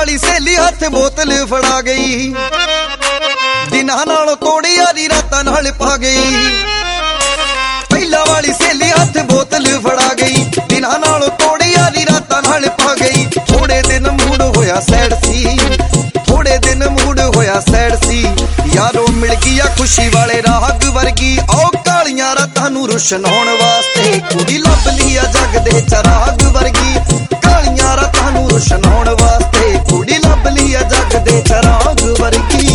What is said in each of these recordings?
वाली सहेली हथ बोतल फड़ा गई, दिनां नालों तोड़ी यारी रातां नाल पा गई। पहला वाली सहेली हथ बोतल फड़ा गई, दिनां नालों तोड़ी यारी रातां नाल पा गई। थोड़े दिन मूड होया सैड सी, थोड़े दिन मूड होया सैड सी। यारों मिल गया खुशी वाले राग वर्गी, आओ कालियां रातां नूं रुशनाउण वास्ते कुड़ी लभ लिया जग दे चराग वर्गी। कालियां रातां नूं रुशनाउण वास्ते कुड़ी लभ लिया जग दे चराग वर्गी।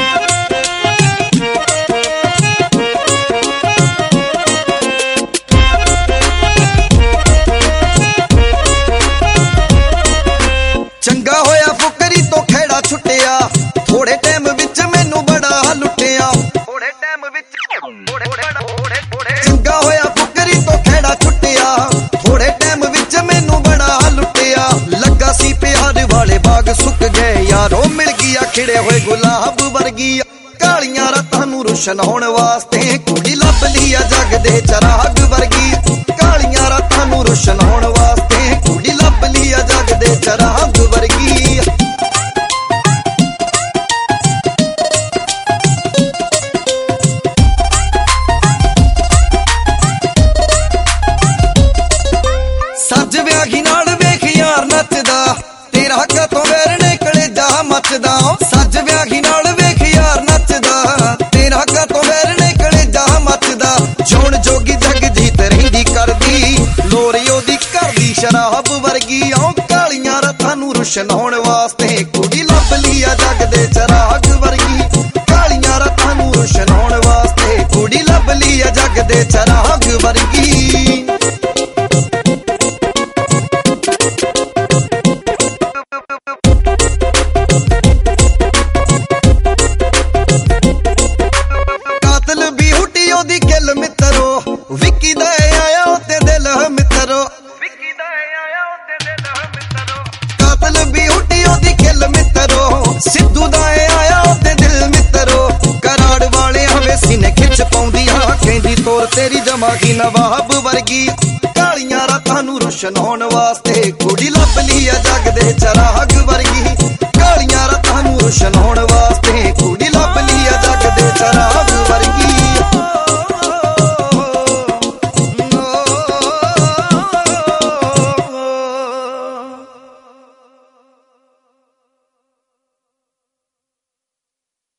चंगा होया फुकरी तो खेड़ा छुटिया, थोड़े टाइम विच मैनू बड़ा लुटिया। चंगा होया फुकरी तो खेड़ा छुटिया, थोड़े टाइम विच मैनू बड़ा लुटिया। लगा सी प्यार वाले बाग सुक गए, यारों मिल गया खिड़े हुए गुलाब वर्गी। कालियां रातां नूं रुशनाउण वास्ते कुड़ी लभ लिया जग दे चराग वर्गी। कालियां रातां नूं रुशनाउण वास्ते कुड़ी लभ लिया जग दे चराग वर्गी। सज व्याही नाल वेख यार नचदा, तेरा कतों वैरने कलेजा मचदा। सज व्याही नाल वेख यार नचदा, तेरा कतों वैरने कलेजा मचदा। जौन जोगी जग जीत रहिंदी करदी, लोरी ओदी करदी शराब वर्गी। आओ कालियां रातां नूं रुशनाउण वास्ते कुड़ी लभ लिया जग दे चराग वर्गी। कालियां रातां नूं रुशनाउण वास्ते कुड़ी लभ लिया जग दे चराग वर्गी। दी किल मित्रो विक्की दा आया ते दिल मित्रो, कातल भी हुटी ओदी किल मित्रो। सिद्धू दा आया ते दिल मित्रो, कराड़ वाले हवे सीने खिच पाउंदियां, कहंदी तोर तेरी जमागी नवाब वर्गी। कालियां रातां नूं रुशनाउण वास्ते कुड़ी लभ लिया जग दे चराग वर्गी। कालियां रातां नूं रुशनाउण वास्ते